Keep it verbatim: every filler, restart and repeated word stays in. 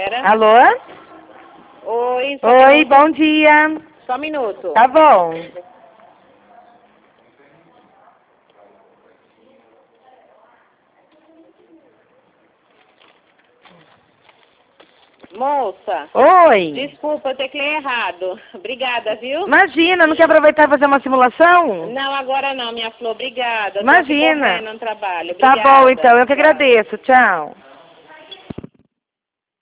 Vera. Alô? Oi. Oi, bom dia. Só um minuto. Tá bom. Moça. Oi. Desculpa, eu teclei errado. Obrigada, viu? Imagina, não quer aproveitar e fazer uma simulação? Não, agora não, minha flor. Obrigada. Imagina. Eu tô aqui correndo no trabalho. Tá Obrigada. bom, então. Eu que Tchau. agradeço. Tchau.